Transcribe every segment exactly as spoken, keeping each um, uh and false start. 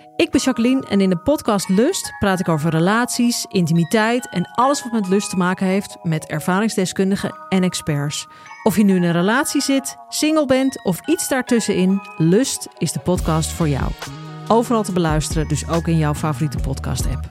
Ik ben Jacqueline en in de podcast Lust praat ik over relaties, intimiteit en alles wat met lust te maken heeft met ervaringsdeskundigen en experts. Of je nu in een relatie zit, single bent of iets daartussenin, Lust is de podcast voor jou. Overal te beluisteren, dus ook in jouw favoriete podcast-app.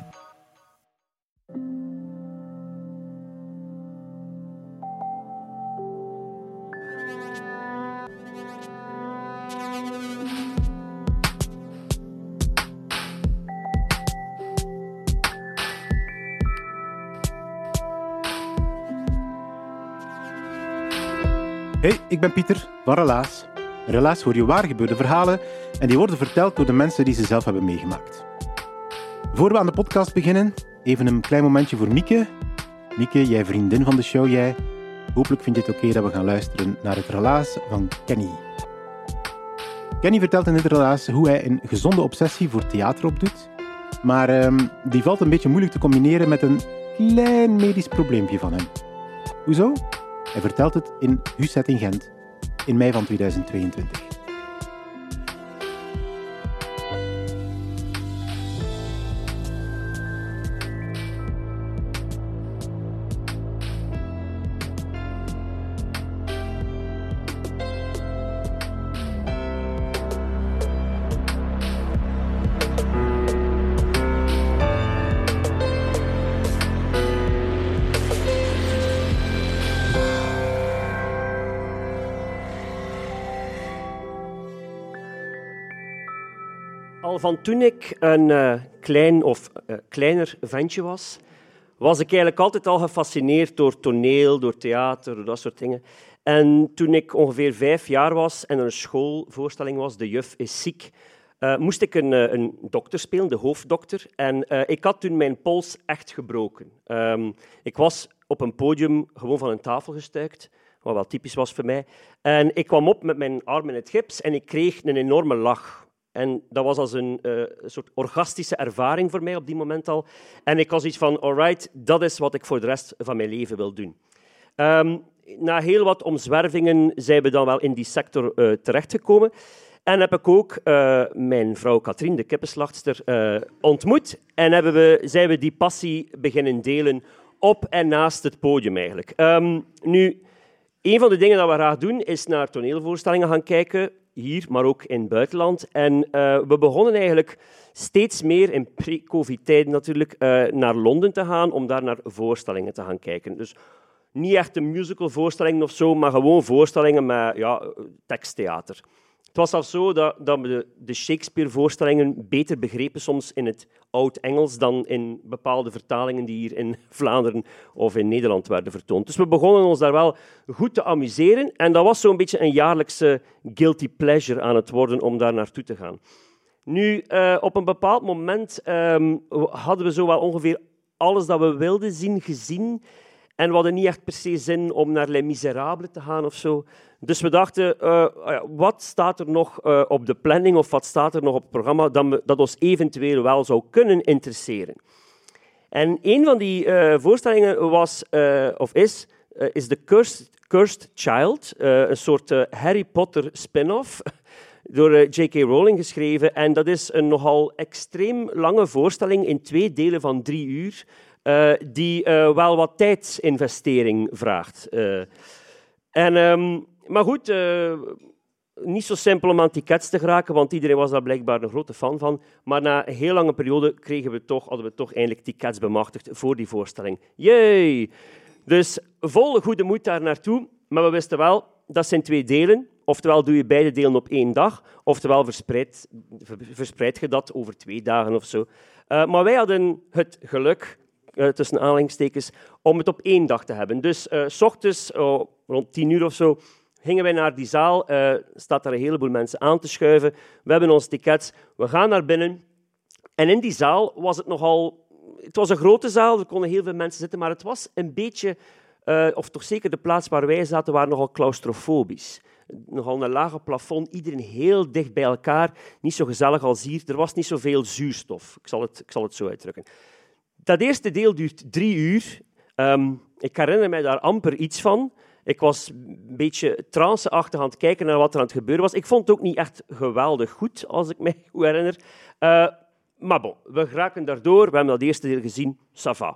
Hey, ik ben Pieter van Relaas. In Relaas hoor je waar gebeurde verhalen en die worden verteld door de mensen die ze zelf hebben meegemaakt. Voor we aan de podcast beginnen, even een klein momentje voor Mieke. Mieke, jij vriendin van de show, jij. Hopelijk vind je het oké dat we gaan luisteren naar het relaas van Kenny. Kenny vertelt in dit relaas hoe hij een gezonde obsessie voor theater opdoet, maar um, die valt een beetje moeilijk te combineren met een klein medisch probleempje van hem. Hoezo? Hij vertelt het in Huset in Gent, in mei van tweeduizend tweeëntwintig. Al van toen ik een uh, klein of uh, kleiner ventje was, was ik eigenlijk altijd al gefascineerd door toneel, door theater, door dat soort dingen. En toen ik ongeveer vijf jaar was en er een schoolvoorstelling was, De Juf is ziek, uh, moest ik een, uh, een dokter spelen, de hoofddokter. En uh, ik had toen mijn pols echt gebroken. Um, ik was op een podium gewoon van een tafel gestuikt, wat wel typisch was voor mij. En ik kwam op met mijn arm in het gips en ik kreeg een enorme lach. En dat was als een uh, soort orgastische ervaring voor mij op die moment al. En ik was iets van, alright, dat is wat ik voor de rest van mijn leven wil doen. Um, na heel wat omzwervingen zijn we dan wel in die sector uh, terechtgekomen. En heb ik ook uh, mijn vrouw Katrien, de kippenslachtster, uh, ontmoet. En hebben we, zijn we die passie beginnen delen op en naast het podium eigenlijk. Um, nu, een van de dingen dat we graag doen, is naar toneelvoorstellingen gaan kijken, hier, maar ook in het buitenland. En uh, we begonnen eigenlijk steeds meer, in pre-covid-tijden natuurlijk, uh, naar Londen te gaan om daar naar voorstellingen te gaan kijken. Dus niet echt een musicalvoorstellingen of zo, maar gewoon voorstellingen met ja, teksttheater. Het was zelfs zo dat, dat we de, de Shakespeare-voorstellingen beter begrepen soms in het oud-Engels dan in bepaalde vertalingen die hier in Vlaanderen of in Nederland werden vertoond. Dus we begonnen ons daar wel goed te amuseren en dat was zo'n beetje een jaarlijkse guilty pleasure aan het worden om daar naartoe te gaan. Nu, uh, op een bepaald moment um, hadden we zo wel ongeveer alles dat we wilden zien gezien en we hadden niet echt per se zin om naar Les Miserables te gaan of zo. Dus we dachten, uh, wat staat er nog uh, op de planning of wat staat er nog op het programma dat, me, dat ons eventueel wel zou kunnen interesseren. En een van die uh, voorstellingen was, uh, of is, uh, is The Cursed, Cursed Child, uh, een soort uh, Harry Potter spin-off door uh, J K Rowling geschreven. En dat is een nogal extreem lange voorstelling in twee delen van drie uur, uh, die uh, wel wat tijdsinvestering vraagt. Uh, en... Um, Maar goed, uh, niet zo simpel om aan tickets te geraken, want iedereen was daar blijkbaar een grote fan van. Maar na een heel lange periode kregen we toch, hadden we toch eindelijk tickets bemachtigd voor die voorstelling. Yay! Dus vol goede moed daar naartoe. Maar we wisten wel, dat zijn twee delen. Oftewel doe je beide delen op één dag, oftewel verspreid, verspreid je dat over twee dagen of zo. Uh, maar wij hadden het geluk, uh, tussen aanhalingstekens, om het op één dag te hebben. Dus uh, 's ochtends, uh, rond tien uur of zo, gingen wij naar die zaal, uh, staat daar een heleboel mensen aan te schuiven. We hebben ons tickets, we gaan naar binnen. En in die zaal was het nogal... Het was een grote zaal, er konden heel veel mensen zitten, maar het was een beetje, uh, of toch zeker de plaats waar wij zaten, waren nogal claustrofobisch. Nogal een lage plafond, iedereen heel dicht bij elkaar, niet zo gezellig als hier. Er was niet zoveel zuurstof, ik zal het, ik zal het zo uitdrukken. Dat eerste deel duurt drie uur. Um, ik herinner mij daar amper iets van. Ik was een beetje tranceachtig aan het kijken naar wat er aan het gebeuren was. Ik vond het ook niet echt geweldig goed, als ik me goed herinner. Uh, maar bon, we geraken daardoor. We hebben dat eerste deel gezien. Ça va.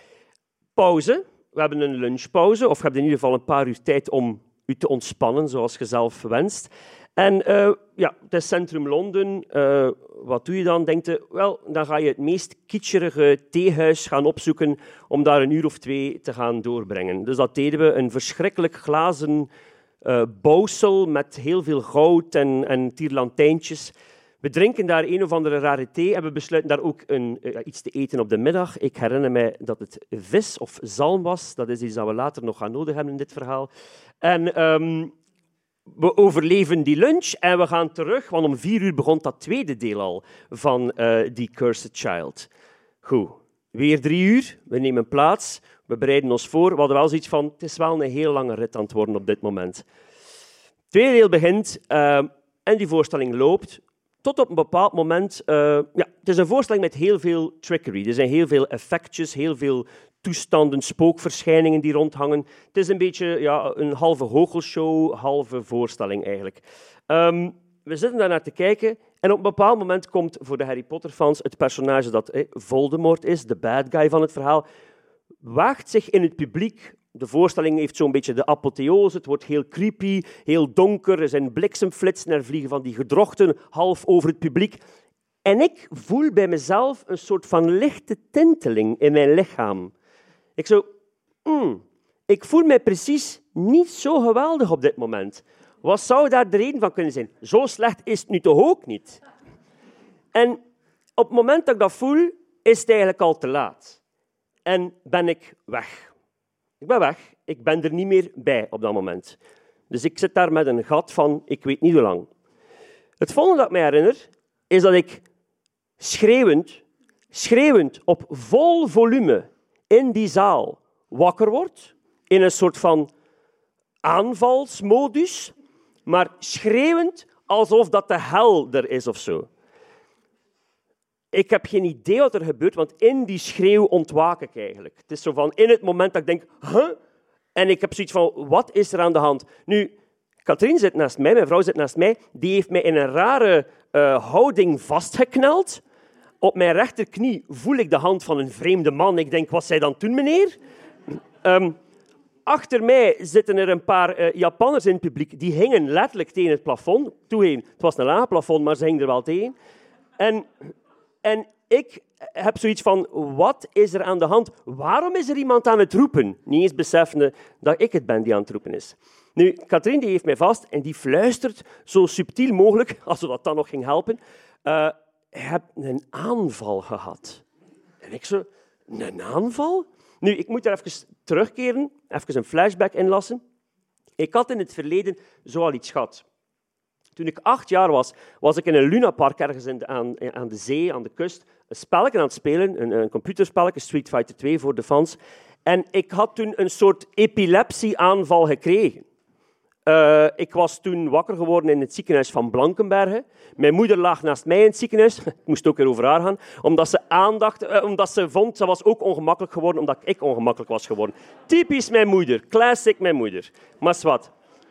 Pauze. We hebben een lunchpauze. Of je hebt in ieder geval een paar uur tijd om u te ontspannen, zoals je zelf wenst. En uh, ja, het is centrum Londen. Uh, wat doe je dan? Denk je, wel, dan ga je het meest kitscherige theehuis gaan opzoeken om daar een uur of twee te gaan doorbrengen. Dus dat deden we. Een verschrikkelijk glazen uh, bouwsel met heel veel goud en, en tierlantijntjes. We drinken daar een of andere rare thee en we besluiten daar ook een, uh, iets te eten op de middag. Ik herinner mij dat het vis of zalm was. Dat is iets dat we later nog gaan nodig hebben in dit verhaal. En um, we overleven die lunch en we gaan terug, want om vier uur begon dat tweede deel al van uh, The Cursed Child. Goed, weer drie uur, we nemen plaats, we bereiden ons voor. We hadden wel zoiets van, het is wel een heel lange rit aan het worden op dit moment. Het tweede deel begint uh, en die voorstelling loopt. Tot op een bepaald moment... Uh, ja, het is een voorstelling met heel veel trickery. Er zijn heel veel effectjes, heel veel toestanden, spookverschijningen die rondhangen. Het is een beetje ja, een halve goochelshow, halve voorstelling eigenlijk. Um, we zitten daar naar te kijken en op een bepaald moment komt voor de Harry Potter-fans het personage dat eh, Voldemort is, de bad guy van het verhaal, waagt zich in het publiek. De voorstelling heeft zo'n beetje de apotheose. Het wordt heel creepy, heel donker. Er zijn bliksemflitsen, er vliegen van die gedrochten half over het publiek. En ik voel bij mezelf een soort van lichte tinteling in mijn lichaam. Ik zo, mm, ik voel mij precies niet zo geweldig op dit moment. Wat zou daar de reden van kunnen zijn? Zo slecht is het nu toch ook niet? En op het moment dat ik dat voel, is het eigenlijk al te laat. En ben ik weg. Ik ben weg. Ik ben er niet meer bij op dat moment. Dus ik zit daar met een gat van, ik weet niet hoe lang. Het volgende dat ik me herinner, is dat ik schreeuwend, schreeuwend op vol volume in die zaal wakker word, in een soort van aanvalsmodus, maar schreeuwend alsof dat de hel er is of zo. Ik heb geen idee wat er gebeurt, want in die schreeuw ontwaak ik eigenlijk. Het is zo van, in het moment dat ik denk, huh? En ik heb zoiets van, wat is er aan de hand? Nu, Katrien zit naast mij, mijn vrouw zit naast mij, die heeft mij in een rare uh, houding vastgekneld. Op mijn rechterknie voel ik de hand van een vreemde man. Ik denk, wat zij dan doen, meneer? Um, achter mij zitten er een paar uh, Japanners in het publiek. Die hingen letterlijk tegen het plafond. Toegeven, het was een laag plafond, maar ze hingen er wel tegen. En, en ik heb zoiets van, wat is er aan de hand? Waarom is er iemand aan het roepen? Niet eens beseffende dat ik het ben die aan het roepen is. Nu, Katrien die heeft mij vast en die fluistert zo subtiel mogelijk, als ze dat dan nog ging helpen, uh, je hebt een aanval gehad. En ik zo, een aanval? Nu, ik moet daar even terugkeren, even een flashback inlassen. Ik had in het verleden zo al iets gehad. Toen ik acht jaar was, was ik in een lunapark ergens in de, aan, aan de zee, aan de kust, een spelletje aan het spelen, een, een computerspelletje, Street Fighter twee voor de fans. En ik had toen een soort epilepsieaanval gekregen. Uh, ik was toen wakker geworden in het ziekenhuis van Blankenberge. Mijn moeder lag naast mij in het ziekenhuis. Ik moest ook weer over haar gaan. Omdat ze aandacht, uh, omdat ze vond, ze was ook ongemakkelijk geworden, omdat ik ongemakkelijk was geworden. Typisch mijn moeder. Classic mijn moeder. Maar zwart.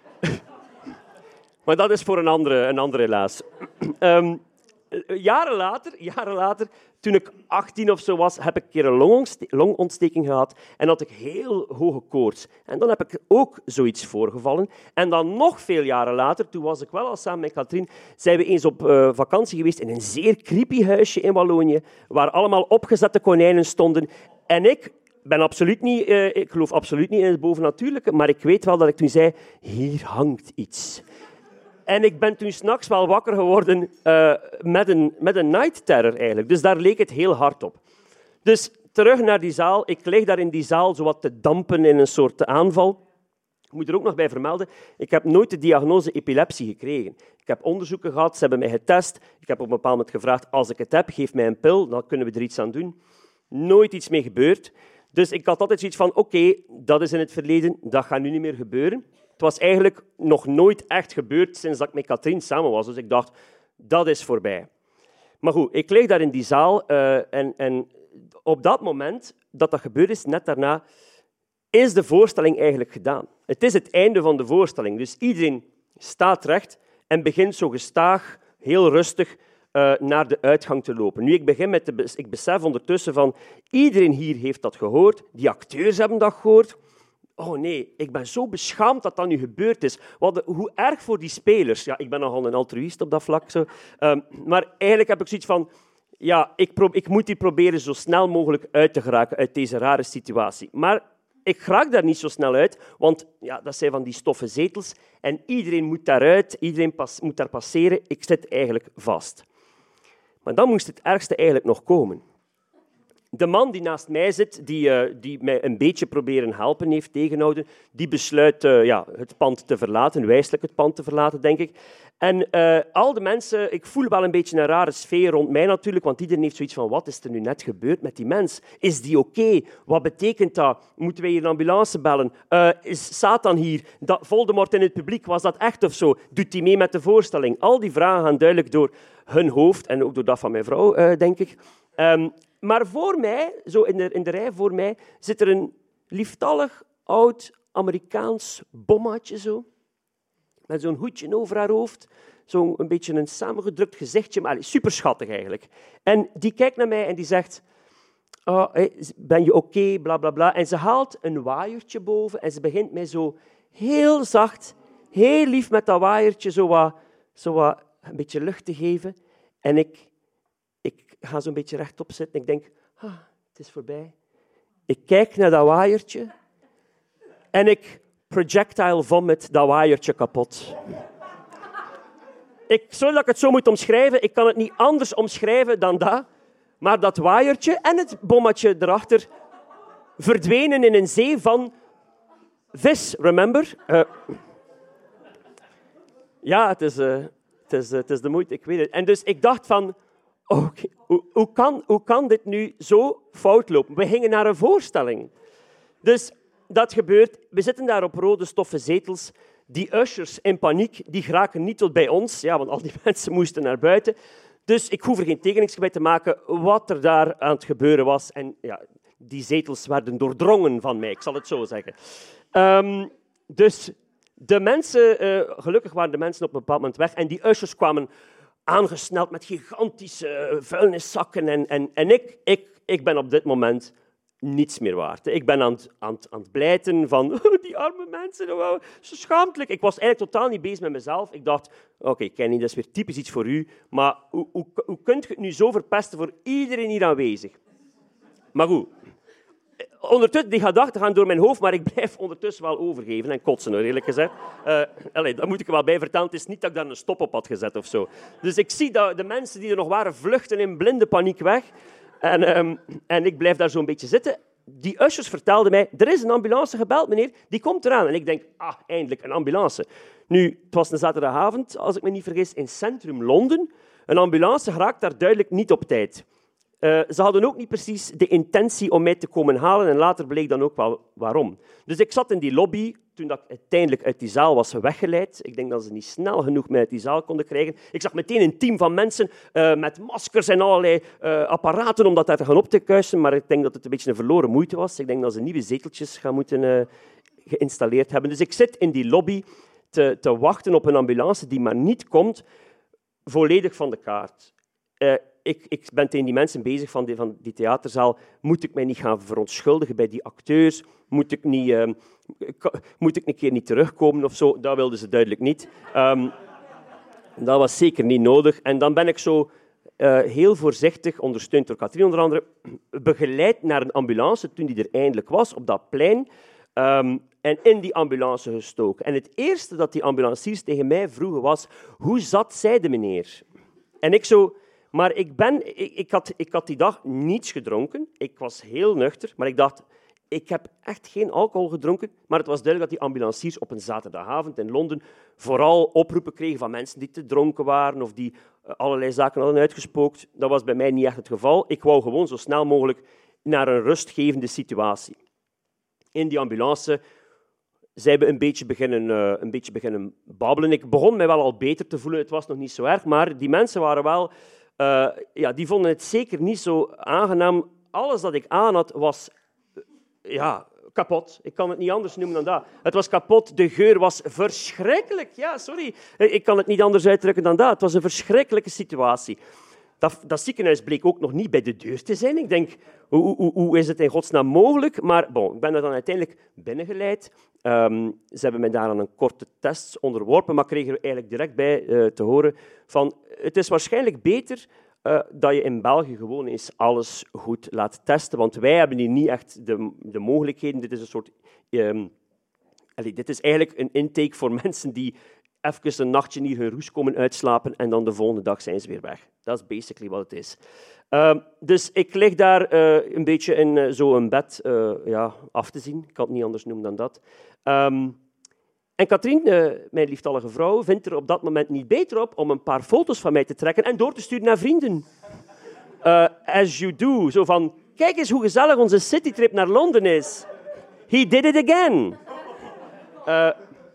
Maar dat is voor een andere, een andere helaas. Um, jaren later, jaren later, toen ik achttien of zo was, heb ik een keer een longontste- longontsteking gehad en had ik heel hoge koorts. En dan heb ik ook zoiets voorgevallen. En dan nog veel jaren later, toen was ik wel al samen met Katrien, zijn we eens op uh, vakantie geweest in een zeer creepy huisje in Wallonië, waar allemaal opgezette konijnen stonden. En ik ben absoluut niet, uh, ik geloof absoluut niet in het bovennatuurlijke, maar ik weet wel dat ik toen zei, hier hangt iets. En ik ben toen 's nachts wel wakker geworden uh, met, een, met een night terror eigenlijk. Dus daar leek het heel hard op. Dus terug naar die zaal. Ik lig daar in die zaal zo wat te dampen in een soort aanval. Ik moet er ook nog bij vermelden, ik heb nooit de diagnose epilepsie gekregen. Ik heb onderzoeken gehad, ze hebben mij getest. Ik heb op een bepaald moment gevraagd, als ik het heb, geef mij een pil, dan kunnen we er iets aan doen. Nooit iets mee gebeurd. Dus ik had altijd zoiets van, oké, okay, dat is in het verleden, dat gaat nu niet meer gebeuren. Het was eigenlijk nog nooit echt gebeurd sinds dat ik met Katrien samen was. Dus ik dacht, dat is voorbij. Maar goed, ik lig daar in die zaal uh, en, en op dat moment dat dat gebeurd is, net daarna, is de voorstelling eigenlijk gedaan. Het is het einde van de voorstelling. Dus iedereen staat recht en begint zo gestaag, heel rustig, uh, naar de uitgang te lopen. Nu, ik begin met de, ik besef ondertussen van, iedereen hier heeft dat gehoord, die acteurs hebben dat gehoord. Oh nee, ik ben zo beschaamd dat dat nu gebeurd is. Wat, hoe erg voor die spelers. Ja, ik ben nogal een altruïst op dat vlak. Zo. Um, maar eigenlijk heb ik zoiets van, ja, ik, pro- ik moet hier proberen zo snel mogelijk uit te geraken uit deze rare situatie. Maar ik raak daar niet zo snel uit, want ja, dat zijn van die stoffen zetels en iedereen moet daaruit, iedereen pas, moet daar passeren. Ik zit eigenlijk vast. Maar dan moest het ergste eigenlijk nog komen. De man die naast mij zit, die, uh, die mij een beetje proberen helpen heeft tegenhouden, die besluit uh, ja, het pand te verlaten, wijselijk het pand te verlaten, denk ik. En uh, al de mensen, ik voel wel een beetje een rare sfeer rond mij natuurlijk, want iedereen heeft zoiets van, wat is er nu net gebeurd met die mens? Is die oké? Okay? Wat betekent dat? Moeten wij hier een ambulance bellen? Uh, is Satan hier? Dat Voldemort in het publiek, was dat echt of zo? Doet hij mee met de voorstelling? Al die vragen gaan duidelijk door hun hoofd en ook door dat van mijn vrouw, uh, denk ik. Um, Maar voor mij, zo in de, in de rij voor mij, zit er een lieftallig, oud, Amerikaans bommaatje zo. Met zo'n hoedje over haar hoofd. Zo'n een beetje een samengedrukt gezichtje, maar super schattig eigenlijk. En die kijkt naar mij en die zegt, oh, hey, ben je oké, okay? Bla, bla, bla. En ze haalt een waaiertje boven en ze begint mij zo heel zacht, heel lief met dat waaiertje zo wat, zo wat een beetje lucht te geven. En ik... Ik ga zo'n beetje rechtop zitten en ik denk, ah, het is voorbij. Ik kijk naar dat waaiertje en ik projectile vomit dat waaiertje kapot. Ik, sorry dat ik het zo moet omschrijven, ik kan het niet anders omschrijven dan dat, maar dat waaiertje en het bommetje erachter verdwenen in een zee van vis, remember? Uh, ja, het is, uh, het, is, uh, het is de moeite, ik weet het. En dus ik dacht van, okay, hoe, hoe, kan, hoe kan dit nu zo fout lopen? We gingen naar een voorstelling. Dus dat gebeurt. We zitten daar op rode stoffen zetels. Die ushers in paniek, die geraken niet tot bij ons, ja, want al die mensen moesten naar buiten. Dus ik hoef er geen tekening bij te maken wat er daar aan het gebeuren was. En ja, die zetels werden doordrongen van mij, ik zal het zo zeggen. Um, dus de mensen, uh, gelukkig waren de mensen op een bepaald moment weg en die ushers kwamen aangesneld met gigantische vuilniszakken. En, en, en ik, ik, ik ben op dit moment niets meer waard. Ik ben aan het, aan het, aan het blijten van oh, die arme mensen, oh, zo schaamtelijk. Ik was eigenlijk totaal niet bezig met mezelf. Ik dacht, oké, okay, Kenny, dat is weer typisch iets voor u, maar hoe, hoe, hoe kunt je het nu zo verpesten voor iedereen hier aanwezig? Maar goed, ondertussen, die gedachten gaan door mijn hoofd, maar ik blijf ondertussen wel overgeven en kotsen, hoor, eerlijk gezegd. Uh, allez, dat moet ik er wel bij vertellen. Het is niet dat ik daar een stop op had gezet of zo. Dus ik zie dat de mensen die er nog waren vluchten in blinde paniek weg. En, um, en ik blijf daar zo'n beetje zitten. Die ushers vertelden mij, er is een ambulance gebeld, meneer, die komt eraan. En ik denk, ah, eindelijk, een ambulance. Nu, het was een zaterdagavond, als ik me niet vergis, in centrum Londen. Een ambulance geraakt daar duidelijk niet op tijd. Uh, ze hadden ook niet precies de intentie om mij te komen halen en later bleek dan ook wel waarom. Dus ik zat in die lobby, toen ik uiteindelijk uit die zaal was weggeleid. Ik denk dat ze niet snel genoeg mij uit die zaal konden krijgen. Ik zag meteen een team van mensen uh, met maskers en allerlei uh, apparaten om dat daar te gaan op te kuisen, maar ik denk dat het een beetje een verloren moeite was. Ik denk dat ze nieuwe zeteltjes gaan moeten uh, geïnstalleerd hebben. Dus ik zit in die lobby te, te wachten op een ambulance die maar niet komt, volledig van de kaart. Uh, Ik, ik ben tegen die mensen bezig van die, van die theaterzaal. Moet ik mij niet gaan verontschuldigen bij die acteurs? Moet ik, niet, uh, moet ik een keer niet terugkomen of zo? Dat wilden ze duidelijk niet. Um, dat was zeker niet nodig. En dan ben ik zo uh, heel voorzichtig, ondersteund door Katrien onder andere, begeleid naar een ambulance toen die er eindelijk was, op dat plein. Um, en in die ambulance gestoken. En het eerste dat die ambulanciers tegen mij vroegen was, hoe zat zij de meneer? En ik zo... Maar ik, ben, ik, ik, had, ik had die dag niets gedronken. Ik was heel nuchter, maar ik dacht, ik heb echt geen alcohol gedronken. Maar het was duidelijk dat die ambulanciers op een zaterdagavond in Londen vooral oproepen kregen van mensen die te dronken waren of die allerlei zaken hadden uitgespookt. Dat was bij mij niet echt het geval. Ik wou gewoon zo snel mogelijk naar een rustgevende situatie. In die ambulance zijn we een beetje beginnen, uh, een beetje beginnen babbelen. Ik begon mij wel al beter te voelen. Het was nog niet zo erg, maar die mensen waren wel... Uh, ja, die vonden het zeker niet zo aangenaam. Alles dat ik aan had was ja, kapot. Ik kan het niet anders noemen dan dat. Het was kapot, de geur was verschrikkelijk. Ja, sorry, ik kan het niet anders uitdrukken dan dat. Het was een verschrikkelijke situatie. dat, dat ziekenhuis bleek ook nog niet bij de deur te zijn. Ik denk, hoe, hoe, hoe is het in godsnaam mogelijk? Maar bon, ik ben er dan uiteindelijk binnengeleid. Um, ze hebben mij daar aan een korte test onderworpen, maar kregen er eigenlijk direct bij uh, te horen van het is waarschijnlijk beter uh, dat je in België gewoon eens alles goed laat testen, want wij hebben hier niet echt de, de mogelijkheden. Dit is een soort... Um, allee, dit is eigenlijk een intake voor mensen die even een nachtje hier hun roes komen uitslapen en dan de volgende dag zijn ze weer weg. Dat is basically wat het is. Uh, dus ik lig daar uh, een beetje in uh, zo'n bed uh, ja, af te zien. Ik kan het niet anders noemen dan dat. Um, en Katrien, uh, mijn lieftallige vrouw, vindt er op dat moment niet beter op om een paar foto's van mij te trekken en door te sturen naar vrienden. Uh, as you do. Zo van, kijk eens hoe gezellig onze citytrip naar Londen is. He did it again. Uh,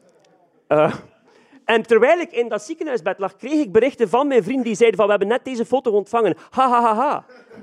uh, En terwijl ik in dat ziekenhuisbed lag, kreeg ik berichten van mijn vriend die zeiden van we hebben net deze foto ontvangen. Ha, ha, ha, ha.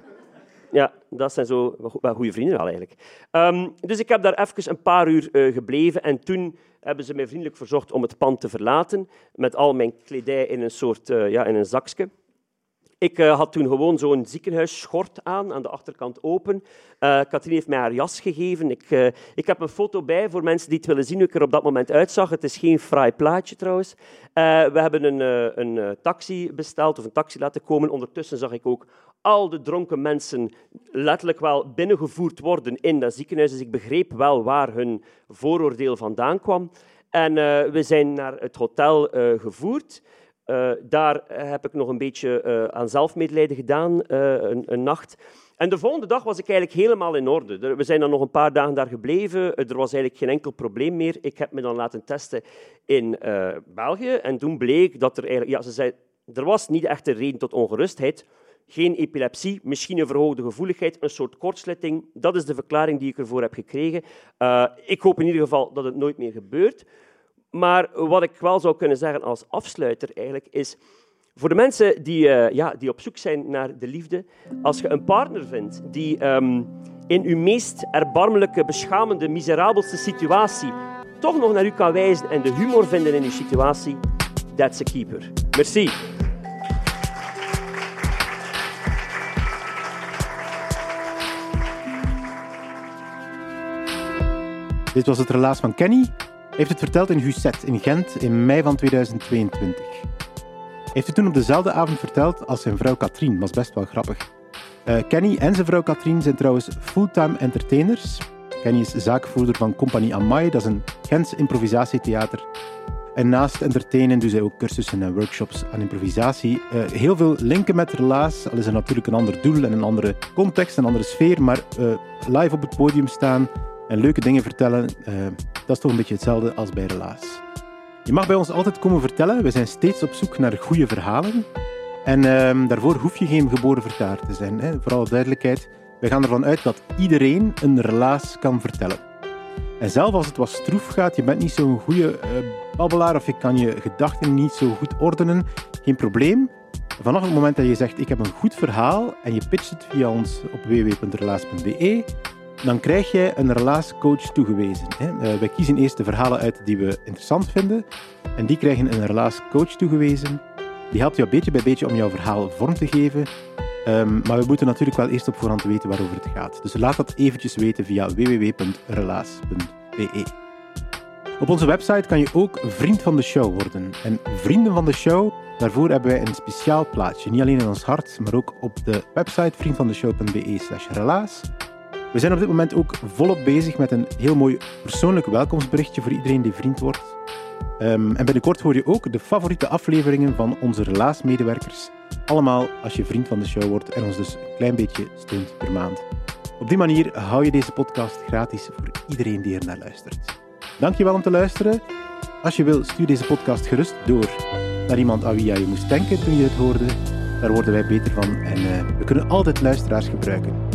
Ja, dat zijn zo wel goede vrienden al eigenlijk. Um, dus ik heb daar even een paar uur uh, gebleven en toen hebben ze mij vriendelijk verzocht om het pand te verlaten met al mijn kledij in een soort uh, ja, in een zakje. Ik uh, had toen gewoon zo'n ziekenhuisschort aan, aan de achterkant open. Uh, Katrien heeft mij haar jas gegeven. Ik, uh, ik heb een foto bij voor mensen die het willen zien hoe ik er op dat moment uitzag. Het is geen fraai plaatje trouwens. Uh, we hebben een, uh, een uh, taxi besteld, of een taxi laten komen. Ondertussen zag ik ook al de dronken mensen letterlijk wel binnengevoerd worden in dat ziekenhuis. Dus ik begreep wel waar hun vooroordeel vandaan kwam. En uh, we zijn naar het hotel uh, gevoerd. Uh, daar heb ik nog een beetje uh, aan zelfmedelijden gedaan, uh, een, een nacht. En de volgende dag was ik eigenlijk helemaal in orde. We zijn dan nog een paar dagen daar gebleven. Er was eigenlijk geen enkel probleem meer. Ik heb me dan laten testen in uh, België. En toen bleek dat er eigenlijk... Ja, ze zei, er was niet echt een reden tot ongerustheid. Geen epilepsie, misschien een verhoogde gevoeligheid, een soort kortslitting. Dat is de verklaring die ik ervoor heb gekregen. Uh, ik hoop in ieder geval dat het nooit meer gebeurt. Maar wat ik wel zou kunnen zeggen als afsluiter eigenlijk is, voor de mensen die, uh, ja, die op zoek zijn naar de liefde, als je een partner vindt die um, in uw meest erbarmelijke, beschamende, miserabelste situatie toch nog naar u kan wijzen en de humor vinden in uw situatie, that's a keeper. Merci. Dit was het relaas van Kenny. Hij heeft het verteld in Husset in Gent in mei van tweeduizend tweeëntwintig. Hij heeft het toen op dezelfde avond verteld als zijn vrouw Katrien. Dat was best wel grappig. Uh, Kenny en zijn vrouw Katrien zijn trouwens fulltime entertainers. Kenny is zaakvoerder van Compagnie Amai. Dat is een Gents improvisatietheater. En naast entertainen doen zij ook cursussen en workshops aan improvisatie. Uh, heel veel linken met relaas. Al is er natuurlijk een ander doel en een andere context, een andere sfeer. Maar uh, live op het podium staan en leuke dingen vertellen, uh, dat is toch een beetje hetzelfde als bij relaas. Je mag bij ons altijd komen vertellen. We zijn steeds op zoek naar goede verhalen. En uh, daarvoor hoef je geen geboren vertaler te zijn. Hè. Voor alle duidelijkheid, wij gaan ervan uit dat iedereen een relaas kan vertellen. En zelfs als het wat stroef gaat, je bent niet zo'n goede uh, babbelaar of je kan je gedachten niet zo goed ordenen, geen probleem. Vanaf het moment dat je zegt, ik heb een goed verhaal en je pitcht het via ons op w w w punt relaas punt b e, dan krijg je een relaascoach toegewezen. Hè. Uh, wij kiezen eerst de verhalen uit die we interessant vinden en die krijgen een relaascoach toegewezen. Die helpt jou beetje bij beetje om jouw verhaal vorm te geven. Um, maar we moeten natuurlijk wel eerst op voorhand weten waarover het gaat. Dus laat dat eventjes weten via w w w punt relaas punt b e. Op onze website kan je ook vriend van de show worden. En vrienden van de show, daarvoor hebben wij een speciaal plaatsje. Niet alleen in ons hart, maar ook op de website vriendvandeshow punt b e slash relaas. We zijn op dit moment ook volop bezig met een heel mooi persoonlijk welkomstberichtje voor iedereen die vriend wordt. Um, en binnenkort hoor je ook de favoriete afleveringen van onze relaasmedewerkers. Allemaal als je vriend van de show wordt en ons dus een klein beetje steunt per maand. Op die manier hou je deze podcast gratis voor iedereen die er naar luistert. Dankjewel om te luisteren. Als je wil, stuur deze podcast gerust door naar iemand aan wie je moest denken toen je het hoorde. Daar worden wij beter van en uh, we kunnen altijd luisteraars gebruiken.